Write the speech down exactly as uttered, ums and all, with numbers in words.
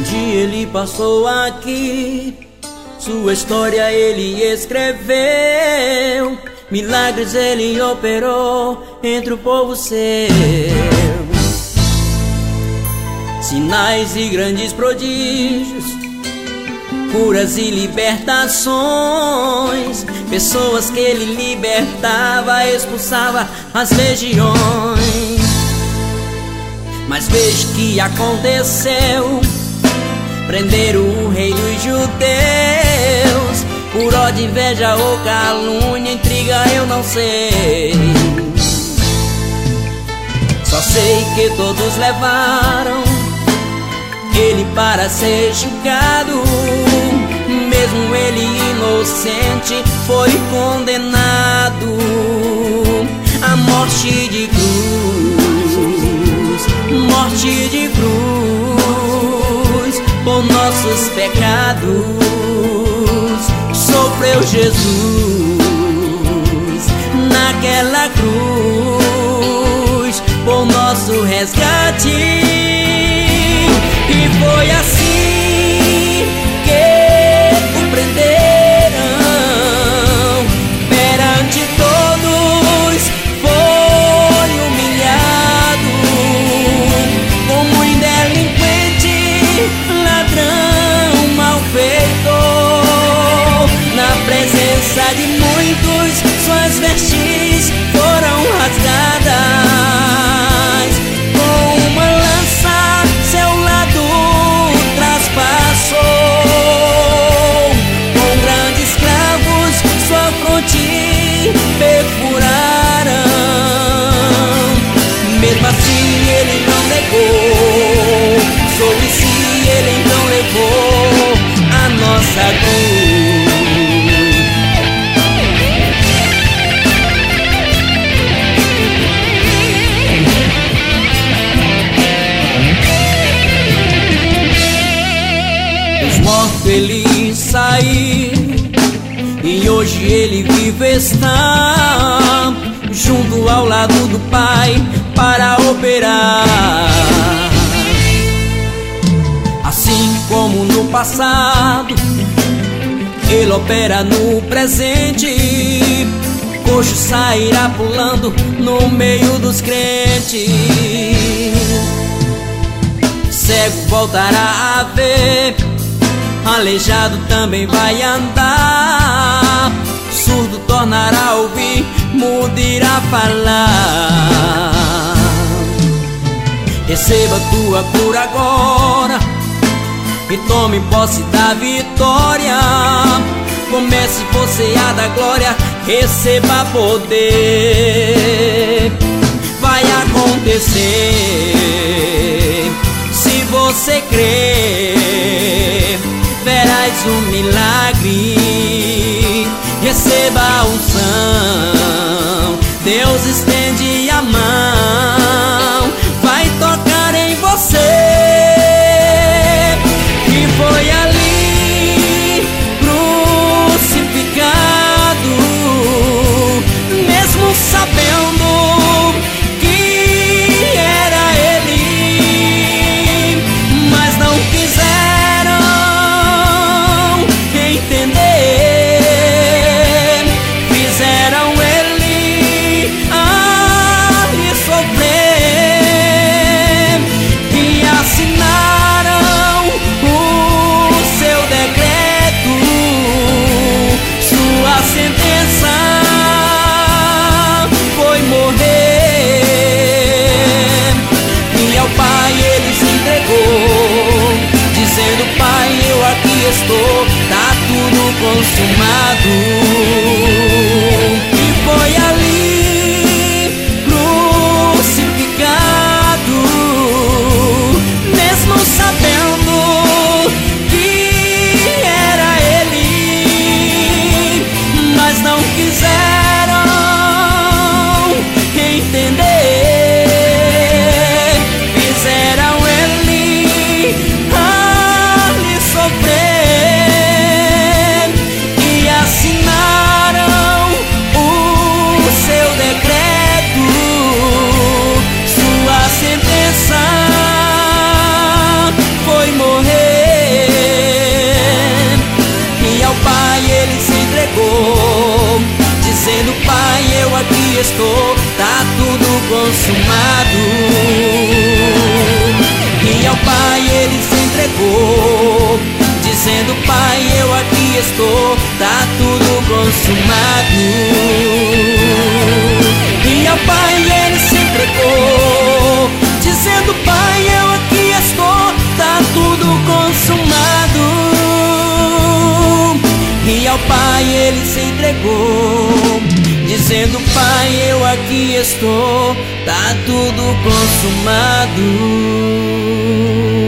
dia ele passou aqui, sua história ele escreveu, milagres ele operou entre o povo seu. Sinais e grandes prodígios, curas e libertações, pessoas que ele libertava, expulsava as legiões. Mas veja que aconteceu: prenderam o rei dos judeus, por ódio, inveja ou calúnia, intriga eu não sei. Só sei que todos levaram ele para ser julgado, mesmo ele inocente foi condenado à morte de cruz, morte de cruz, por nossos pecados sofreu Jesus naquela cruz, por nosso resgate. E foi assim que o prenderam, perante todos foi humilhado, como um delinquente, ladrão malfeitor. Na presença de muitos, suas vestes foram rasgadas, com uma lança seu lado traspassou, com grandes cravos sua fronte perfuraram. Mesmo assim ele não negou, sobre si ele então levou a nossa cruz. Ele saiu e hoje ele vive, está junto ao lado do Pai para operar. Assim como no passado, ele opera no presente. Coxo sairá pulando no meio dos crentes, cego voltará a ver, aleijado também vai andar, surdo tornará a ouvir, mudo irá falar. Receba tua cura agora e tome posse da vitória. Comece você a dar glória, receba poder. Vai acontecer se você crer, verás um milagre, receba a unção, Deus estende a mão, vai tocar em você. E foi ali crucificado, mesmo sabendo que era ele, mas não quiseram entender, fizeram ele ali sofrer e assinaram o seu decreto, sua sentença foi morrer. E ao Pai ele se entregou, dizendo: Pai, eu aqui estou, tá tudo consumado. E foi ali crucificado, mesmo sabendo que era ele, mas não quiseram entender, fizeram ele ali sofrer e aqui estou, tá tudo consumado. E ao Pai ele se entregou, dizendo: Pai, eu aqui estou, tá tudo consumado. E ao Pai ele se entregou, dizendo: Pai, eu aqui estou, tá tudo consumado. E ao Pai ele se entregou, dizendo: Pai, eu aqui estou, tá tudo consumado.